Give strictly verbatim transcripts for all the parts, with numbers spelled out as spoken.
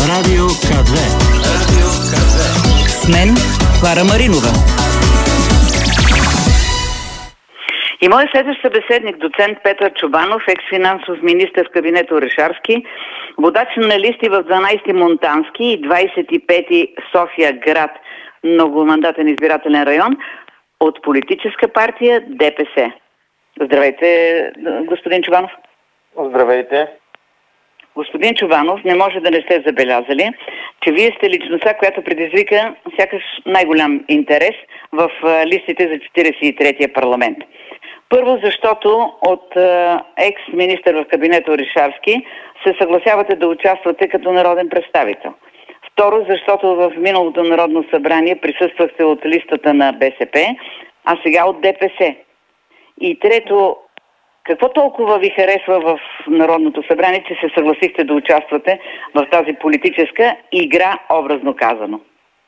Радио К две. Радио К две. С мен Клара Маринова. И моят следващ събеседник, доцент Петър Чобанов, екс-финансов министър в кабинета Орешарски, водач на листи в дванайсети Монтански и двайсет и пети София град, многомандатен избирателен район, от политическа партия ДПС. Здравейте, господин Чобанов. Здравейте. Господин Чобанов, не може да не сте забелязали, че вие сте личността, която предизвика сякаш най-голям интерес в листите за четирийсет и третия парламент. Първо, защото от екс-министър в кабинета Орешарски се съгласявате да участвате като народен представител. Второ, защото в миналото Народно събрание присъствахте от листата на БСП, а сега от ДПС. И трето, какво толкова ви харесва в Народното събрание, че се съгласихте да участвате в тази политическа игра, образно казано?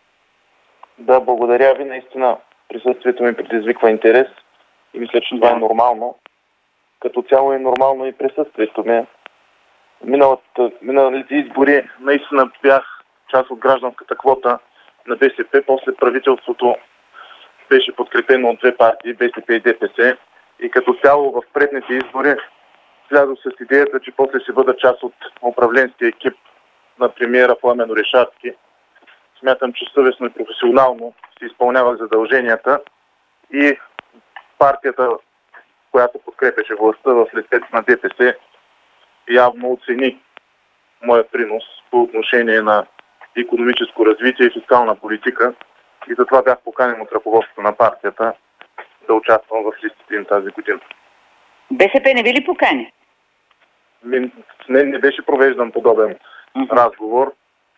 Да, благодаря ви. Наистина присъствието ми предизвиква интерес и мисля, че това да. е нормално. Като цяло е нормално и присъствието ми. Миналата, миналите избори наистина бях част от гражданската квота на БСП. После правителството беше подкрепено от две партии, БСП и ДПС. И като цяло в предните избори слязох с идеята, че после ще бъда част от управленския екип на премиера Пламен Орешарски. Смятам, че съвестно и професионално си изпълнявах задълженията и партията, която подкрепяше властта в лицето на ДПС, явно оцени моя принос по отношение на икономическо развитие и фискална политика. И затова бях поканен от ръководството на партията да участвам в листите им тази година. БСП не ви ли покани? Не, не беше провеждан подобен uh-huh. разговор.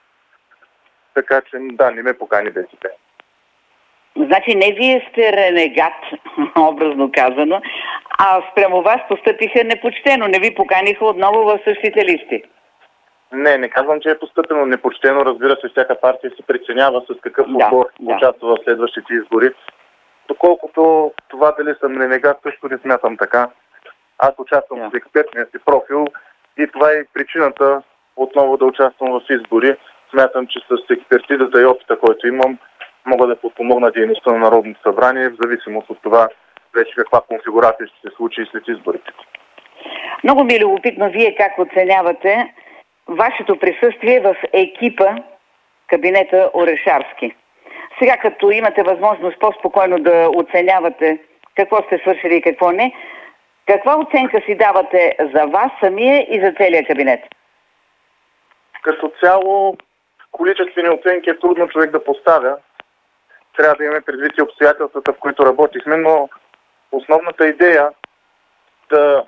Така че, да, не ме покани БСП. Значи не вие сте ренегат, образно казано, а спрямо вас постъпиха непочтено. Не ви поканиха отново в същите листи. Не, не казвам, че е постъпено непочтено. Разбира се, всяка партия се преценява с какъв да, отбор да. участва в следващите избори. Доколкото това дали съм ренегат, също не смятам така. Аз участвам yeah. с експертния си профил и това е причината отново да участвам в избори. Смятам, че с експертизата и опита, който имам, мога да подпомогна дейността на Народното събрание, в зависимост от това вече каква конфигурация ще се случи и след изборите. Много ми е любопитно вие как оценявате вашето присъствие в екипа кабинета Орешарски. Сега, като имате възможност по-спокойно да оценявате какво сте свършили и какво не, каква оценка си давате за вас самия и за целия кабинет? Като цяло, количествени оценки е трудно човек да поставя. Трябва да имаме предвид и обстоятелствата, в които работихме, но основната идея да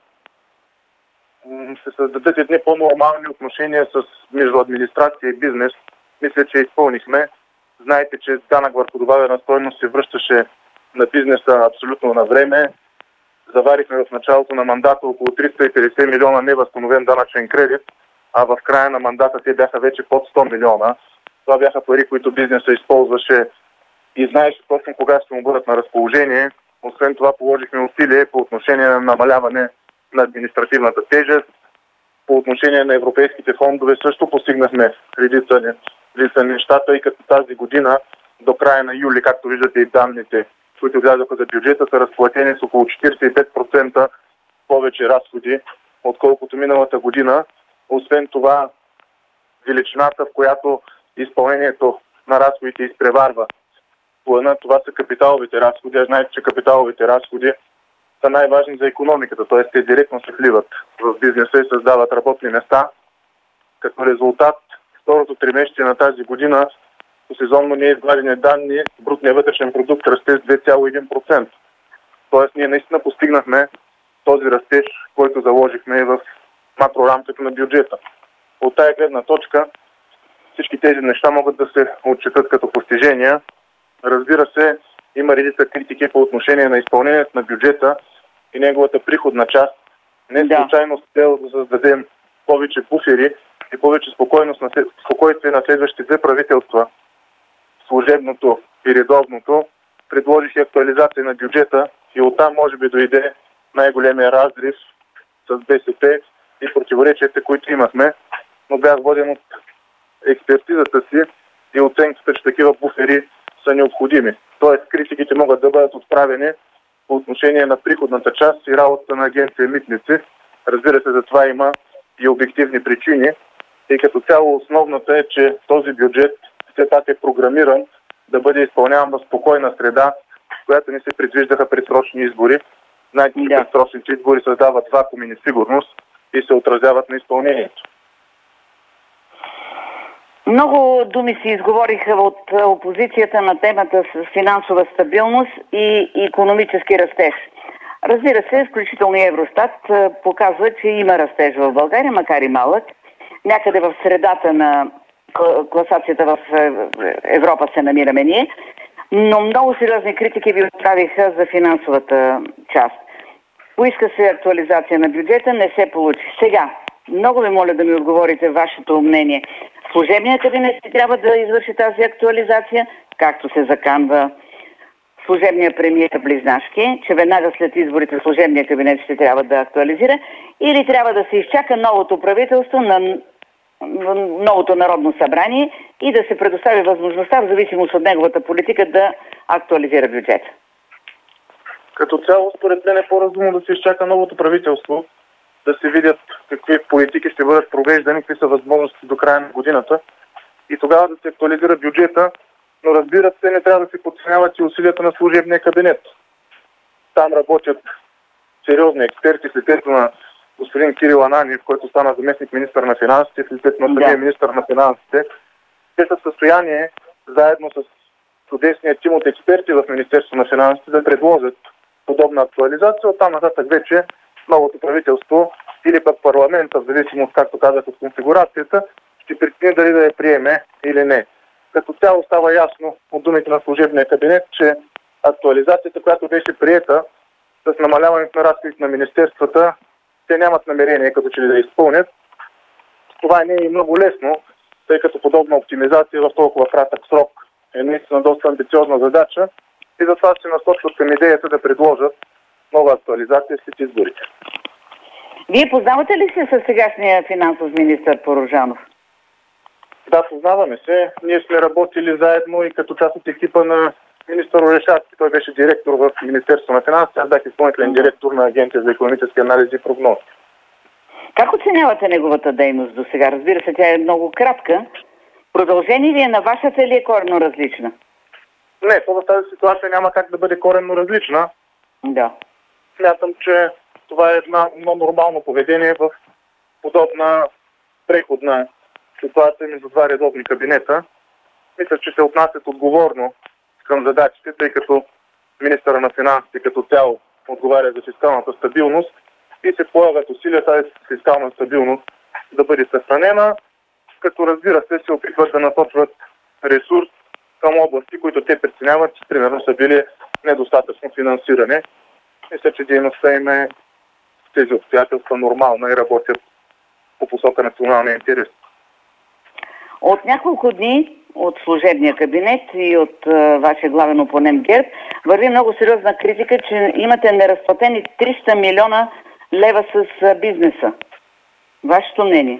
се създадат едни по-нормални отношения с между администрация и бизнес, мисля, че изпълнихме. Знаете, че данък върху добавена стойност се връщаше на бизнеса абсолютно на време. Заварихме в началото на мандата около триста и петдесет милиона невъзстановен данъчен кредит, а в края на мандата те бяха вече под сто милиона. Това бяха пари, които бизнеса използваше и знаеше точно кога ще му бъдат на разположение. Освен това положихме усилие по отношение на намаляване на административната тежест. По отношение на европейските фондове също постигнахме редица нещата и като тази година до края на юли, както виждате и данните, които влязоха за бюджета, са разплатени с около четирийсет и пет процента повече разходи, отколкото миналата година. Освен това, величината, в която изпълнението на разходите изпреварва плана, това са капиталовите разходи. А знаете, че капиталовите разходи са най-важни за икономиката, т.е. те директно се вливат в бизнеса и създават работни места. Като резултат, второто тримесечие на тази година по сезонно неизгладени данни, брутният вътрешен продукт расте с две цяло и един процента. Тоест ние наистина постигнахме този растеж, който заложихме в макрорамката на бюджета. От тая гледна точка всички тези неща могат да се отчетат като постижения. Разбира се, има редица критики по отношение на изпълнението на бюджета и неговата приходна част. Не случайно с цел да създадем повече буфери и повече спокойност на, спокойствие на следващите две правителства, служебното и редовното, предложих актуализация на бюджета и оттам може би дойде най-големия разрив с БСП и противоречията, които имахме, но бях воден от експертизата си и оценката, че такива буфери са необходими. Тоест критиките могат да бъдат отправени по отношение на приходната част и работата на агенция Митници. Разбира се, за това има и обективни причини. И като цяло основната е, че този бюджет все пак е програмиран да бъде изпълняван в спокойна среда, в която не се предвиждаха предсрочни избори. Знаете, че да. Предсрочните избори създават вакуум и несигурност и се отразяват на изпълнението. Много думи се изговориха от опозицията на темата с финансова стабилност и икономически растеж. Разбира се, включително и Евростат показва, че има растеж в България, макар и малък. Някъде в средата на класацията в Европа се намираме ние, но много сериозни критики ви отправиха за финансовата част. Поиска се актуализация на бюджета, не се получи. Сега, много ви моля да ми отговорите вашето мнение. Служебният кабинет трябва да извърши тази актуализация, както се заканва служебния премиер Близнашки, че веднага след изборите служебния кабинет ще трябва да актуализира, или трябва да се изчака новото правителство на новото Народно събрание и да се предостави възможността, в зависимост от неговата политика, да актуализира бюджета. Като цяло, според мен е по-разумно да се изчака новото правителство, да се видят какви политики ще бъдат провеждани, какви са възможности до края на годината и тогава да се актуализира бюджета, но разбира се, не трябва да се подценяват и усилията на служебния кабинет. Там работят сериозни експерти, в лицето на господин Кирил Ананиев, който стана заместник министър на финансите, в лицето на самия да. министър на финансите. Те са в състояние, заедно с чудесния тим от експерти в Министерството на финансите, да предложат подобна актуализация. Оттам нататък вече новото правителство или пък парламента, в зависимост, както казах, от конфигурацията, ще прецени дали да я приеме или не. Като цяло става ясно от думите на служебния кабинет, че актуализацията, която беше приета с намаляването на разходите на министерствата, те нямат намерение като че ли да изпълнят. Това не е и много лесно, тъй като подобна оптимизация в толкова кратък срок е наистина доста амбициозна задача и затова се насочват към идеята да предложат нова актуализация след изборите. Вие познавате ли се с сегашния финансов министър Порожанов? Да, познаваме се. Ние сме работили заедно и като част от екипа на министър Орешарски. Той беше директор в Министерството на финансите. Аз бях изпълнителен директор на Агенция за икономически анализи и прогнози. Как оценявате неговата дейност до сега? Разбира се, тя е много кратка. Продължение ли е на вашата или е коренно различна? Не, то в тази ситуация няма как да бъде коренно различна. Да. Смятам, че това е една, едно нормално поведение в подобна преходна ситуация между два редовни кабинета. Мисля, че се отнасят отговорно към задачите, тъй като министъра на финансите като цяло отговаря за фискалната стабилност и се полагат усилия тази фискална стабилност да бъде съхранена, като разбира се се опитват да насочват ресурс към области, които те преценяват, че примерно са били недостатъчно финансиране. Мисля, че дейността им е в тези обстоятелства нормална и работят по посока националния интерес. От няколко дни от служебния кабинет и от а, вашия главен опонент ГЕРБ върви много сериозна критика, че имате неразплатени триста милиона лева с а, бизнеса. Вашето мнение?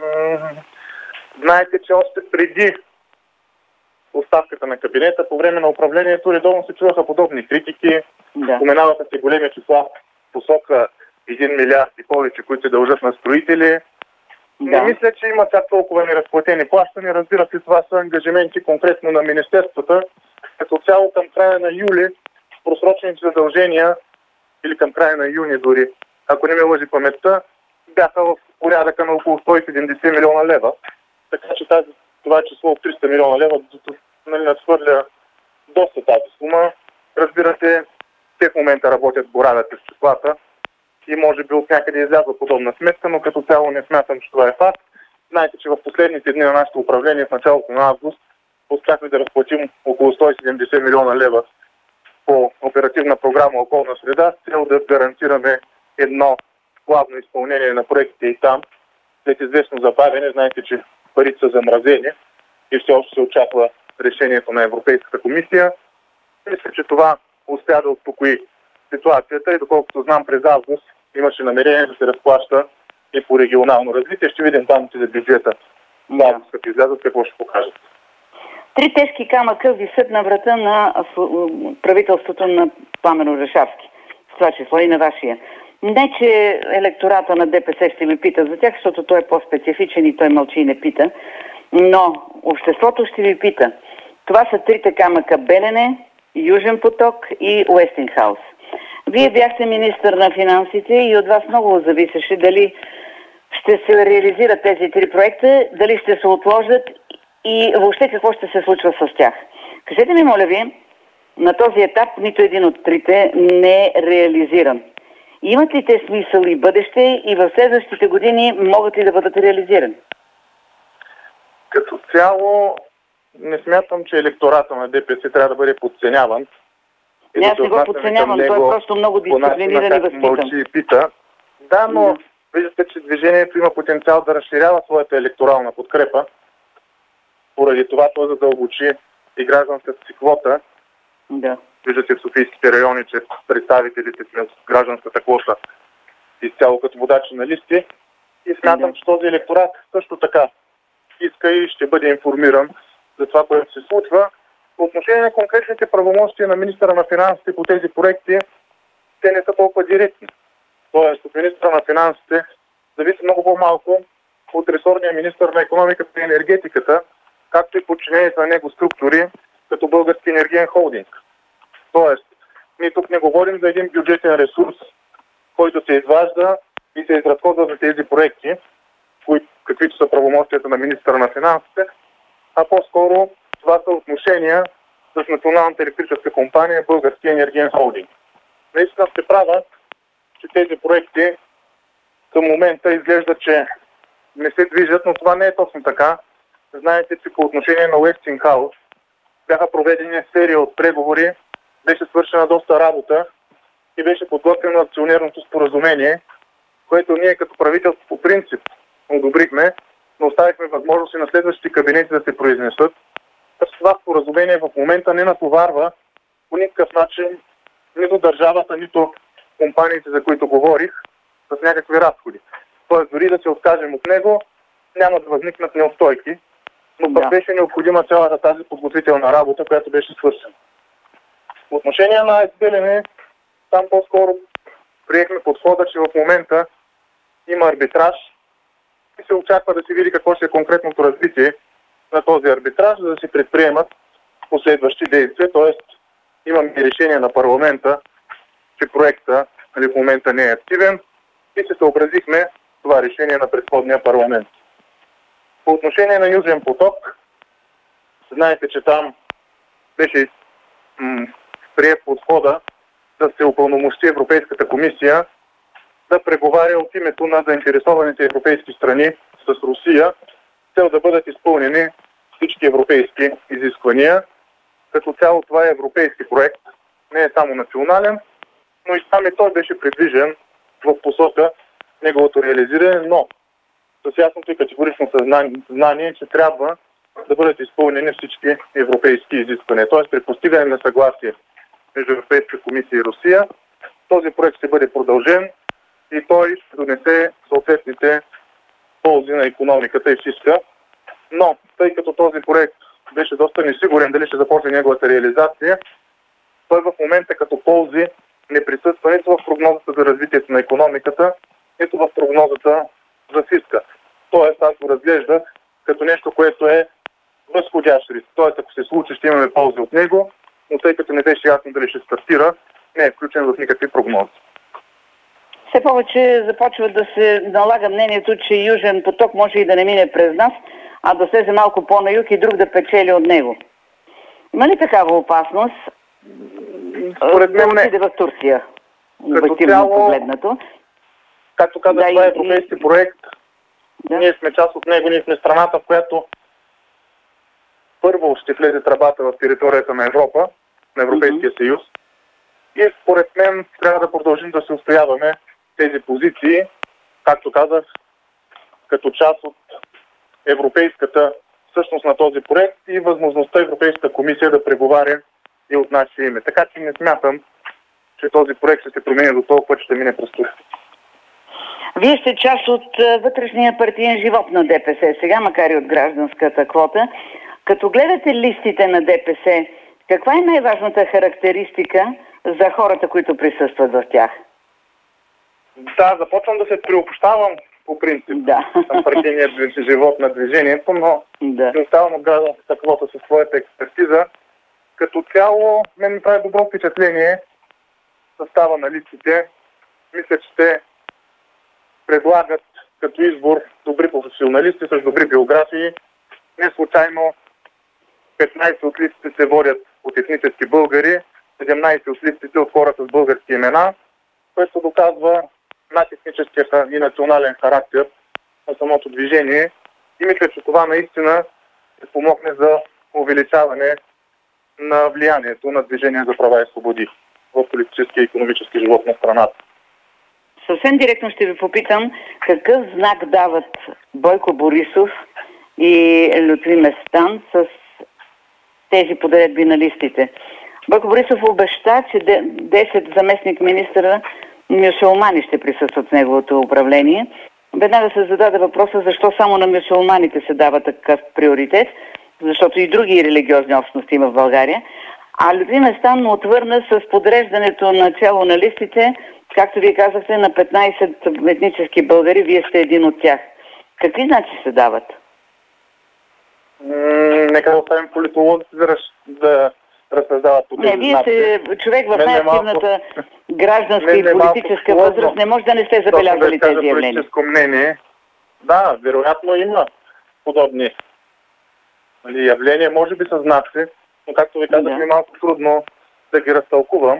Знаете, че още преди оставката на кабинета, по време на управлението, редовно се чуваха подобни критики. Да. Споменаваха се големи числа в посока един милиард и повече, които се дължат на строители. Да. Не мисля, че има чак толкова неразплатени плащания. Разбира се, това са ангажименти конкретно на министерствата. Като цяло към края на юли просрочените задължения, или към края на юни дори, ако не ме лъжи паметта, бяха в порядъка на около сто и седемдесет милиона лева. Така че тази, това число от триста милиона лева, нали, надхвърля доста тази сума. Разбира се, те в момента работят, боравят с числата и може би от някъде излязва подобна сметка, но като цяло не смятам, че това е факт. Знаете, че в последните дни на нашето управление в началото на август успяхме да разплатим около сто и седемдесет милиона лева по оперативна програма Околна среда с цел да гарантираме едно плавно изпълнение на проектите и там. След известно забавяне, знаете, че парите са замразени и все още се очаква решението на Европейската комисия. Мисля, че това успя да успокои ситуацията и доколкото знам, през август имаше намерение да се разплаща и по регионално развитие. Ще видим данните за бюджета Да, да. Като излязат, какво ще покажат. Три тежки камъка висят на врата на правителството на Пламен Орешарски. В това число и на вашия. Не, че електората на ДПС ще ми пита за тях, защото той е по-специфичен и той мълчи и не пита. Но обществото ще ви пита. Това са трите камъка: Белене, Южен поток и Уестингхаус. Вие бяхте министър на финансите и от вас много зависеше дали ще се реализират тези три проекта, дали ще се отложат и въобще какво ще се случва с тях. Кажете ми, моля ви, на този етап нито един от трите не е реализиран. Имат ли те смисъл и бъдеще и в следващите години могат ли да бъдат реализирани? Като цяло не смятам, че електората на ДПС трябва да бъде подценяван. Не, аз не го подценявам, той е просто много дисциплиниран и възпитан. Мълчи и пита. Да, но да. Виждате, че движението има потенциал да разширява своята електорална подкрепа. Поради това той задълбочи и гражданската си квота. Да. Виждате в софийските райони, че представителите си от гражданската квота изцяло като водачи на листи. И смятам, да. че този електорат също така иска и ще бъде информиран за това, което се случва. По отношение на конкретните правомощия на министъра на финансите по тези проекти, те не са толкова директни. Тоест, от министъра на финансите зависи много по-малко от ресорния министър на икономиката и енергетиката, както и подчинените на него структури, като Български енергиен холдинг. Тоест, ние тук не говорим за един бюджетен ресурс, който се изважда и се изразходва за тези проекти, каквито са правомощията на министъра на финансите, а по-скоро това са отношения с Националната електрическа компания Български енергиен холдинг. Наистина сте права, че тези проекти към момента изглежда, че не се движат, но това не е точно така. Знаете, че по отношение на Уестингхаус бяха проведени серия от преговори, беше свършена доста работа и беше подготвено акционерното споразумение, което ние като правителство по принцип одобрихме, но оставихме възможност и на следващите кабинети да се произнесат. Това споразумение в момента не натоварва по никакъв начин нито държавата, нито компаниите, за които говорих, с някакви разходи. Тоест, дори да се откажем от него, няма да възникнат неустойки, но пък да. беше необходима цялата тази подготвителна работа, която беше свършена. По отношение на АЕЦ Белене, там по-скоро приехме подхода, че в момента има арбитраж и се очаква да се види какво ще е конкретното развитие на този арбитраж, за да се предприемат последващи действия. Тоест, имаме решение на парламента, че проекта нали, в момента не е активен и се съобразихме това решение на предходния парламент. По отношение на Южен поток, знаете, че там беше м- приет подхода да се упълномощи Европейската комисия да преговаря от името на заинтересованите европейски страни с Русия, с цел да бъдат изпълнени всички европейски изисквания. Като цяло това е европейски проект, не е само национален, но и сам и той беше предвижен в посока неговото реализиране, но с ясното и категорично съзнание, че трябва да бъдат изпълнени всички европейски изисквания. Т.е. при постигане на съгласие между Европейска комисия и Русия, този проект ще бъде продължен и той ще донесе съответните ползи на икономиката и фиска. Но, тъй като този проект беше доста несигурен дали ще започне неговата реализация, той в момента като ползи не присъства нито в прогнозата за развитието на икономиката, нито в прогнозата за фиска. Тоест, аз го разглежда като нещо, което е възходящ риск. Тоест, ако се случи, ще имаме ползи от него, но тъй като не беше ясно дали ще стартира, не е включен в никакви прогнози. Все повече започва да се налага мнението, че Южен поток може и да не мине през нас, а да слезе малко по-на юг и друг да печели от него. Има ли такава опасност? Според мен не. Да в Турция, обективно погледнато. Както казах, да, това е европейски и... проект. Да. Ние сме част от него, ние сме страната, в която първо ще влезе тръбата в територията на Европа, на Европейския mm-hmm. съюз. И според мен трябва да продължим да се устояваме тези позиции, както казах, като част от европейската същност на този проект и възможността Европейската комисия да преговаря и от наше име. Така че не смятам, че този проект ще се промени до толкова, че ще мине през Турция. Вие сте част от вътрешния партиен живот на ДПС сега, макар и от гражданската квота. Като гледате листите на ДПС, каква е най-важната характеристика за хората, които присъстват в тях? Да, започвам да се приобщавам по принцип да. на партийния живот на движението, но да. се оставам от гражданската квота със своята експертиза. Като цяло, мен ми прави добро впечатление състава на листите. Мисля, че те предлагат като избор добри професионалисти с добри биографии. Не случайно петнайсет от листите се водят от етнически българи, седемнайсет от листите от хора с български имена, което доказва надетническия и национален характер на самото движение. И мисля, че това наистина ще помогне за увеличаване на влиянието на Движение за права и свободи в политическия и икономически живот на страната. Съвсем директно ще ви попитам какъв знак дават Бойко Борисов и Лютви Местан с тези подредби на листите. Бойко Борисов обеща, че десет заместник министра мюсюлмани ще присъстват в неговото управление. Веднага се зададе въпроса защо само на мюсюлманите се дава такъв приоритет, защото и други религиозни общности има в България. А Лютви Местан му отвърна с подреждането на чело на листите, както вие казахте, на петнайсет етнически българи, вие сте един от тях. Какви знаци се дават? М- нека да оставим политолозите да, раз, да разсъждават по тези Не, вие сте човек в най-активната гражданска и политическа възраст. Не може да не сте забелязали да тези явления. Политическо мнение. Да, вероятно има подобни нали, явления, може би са знаци, но както ви казах, да. Ми е малко трудно да ги разтълкувам.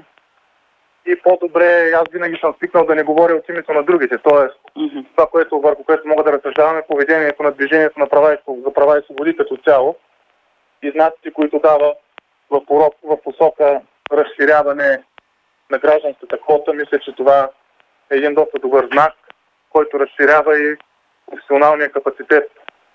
И по-добре, аз винаги съм свикнал да не говоря от името на другите. Тоест, mm-hmm. това, което, върху което мога да разсъждаваме, поведението на Движението на права и, за права и свободи като цяло и знаците, които дава в, урок, в посока разширяване на гражданската квота. Мисля, че това е един доста добър знак, който разширява и професионалния капацитет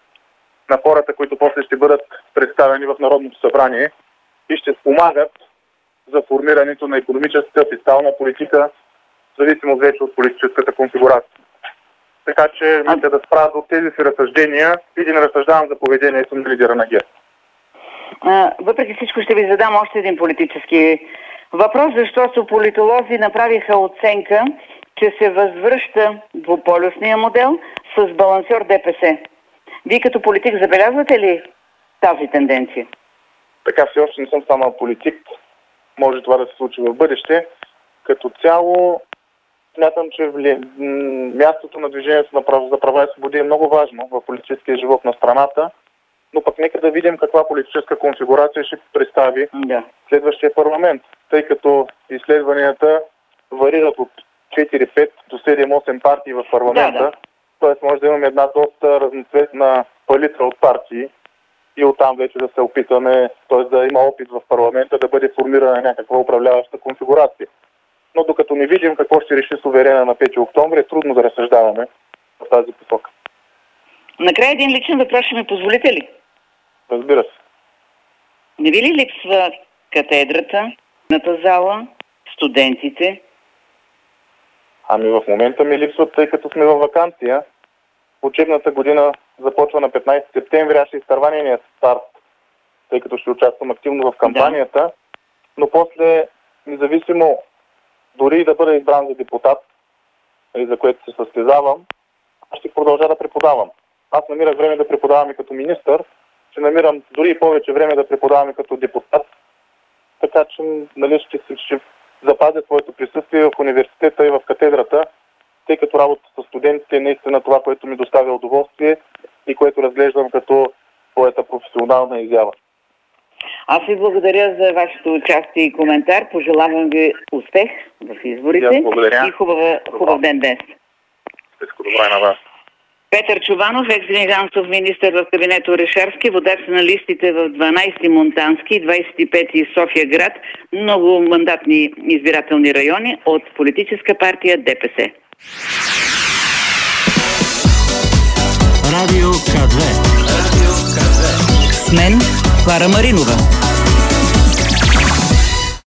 на хората, които после ще бъдат представени в Народното събрание и ще спомагат за формирането на икономическа, фискална политика, зависимо вече от политическата конфигурация. Така че мисля да спра от тези си разсъждения и да не разсъждавам за поведението на лидера на ГЕРБ. Въпреки всичко ще ви задам още един политически въпрос, защото политолози направиха оценка, че се възвръща двуполюсния модел с балансьор ДПС. Вие като политик забелязвате ли тази тенденция? Така все още не съм станал политик. Може това да се случи в бъдеще. Като цяло, смятам, че вли... мястото на Движението на прав... за права и свободи е много важно в политическия живот на страната, но пък нека да видим каква политическа конфигурация ще представи да. следващия парламент, тъй като изследванията варират от четири-пет до седем-осем партии в парламента, да, да. Т.е. може да имаме една доста разноцветна палитра от партии и оттам вече да се опитаме, т.е. да има опит в парламента да бъде формирана някаква управляваща конфигурация. Но докато не видим какво ще реши суверена на пети октомври, е трудно да разсъждаваме в тази посока. Накрая един личен въпрос ще ми позволите ли? Разбира се. Не ви ли липсва катедрата, едната зала, студентите? Ами в момента ми липсват, тъй като сме във ваканция. Учебната година започва на петнайсети септември, аз ще изтърва нейния старт, тъй като ще участвам активно в кампанията, да. Но после, независимо дори и да бъда избран за депутат, за което се състезавам, аз ще продължа да преподавам. Аз намирах време да преподавам и като министър, ще намирам дори и повече време да преподавам и като депутат, така че нали, ще, ще запазя своето присъствие в университета и в катедрата, тъй като работа с студентите е наистина това, което ми доставя удоволствие и което разглеждам като своята професионална изява. Аз ви благодаря за вашето участие и коментар. Пожелавам ви успех в изборите и хубава, хубав ден днес. Всичко добро и на вас. Петър Чобанов, екс-финансов министър в кабинета Орешарски, водач на листите в дванайсети Монтански и двайсет и пети София град, многомандатни избирателни райони от политическа партия ДПС. Радио К две. Радио К две. С мен Клара Маринова.